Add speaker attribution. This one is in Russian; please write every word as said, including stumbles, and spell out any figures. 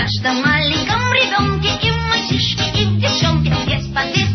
Speaker 1: каждом маленьком ребенке и в мальчишке, и в девчонке есть по две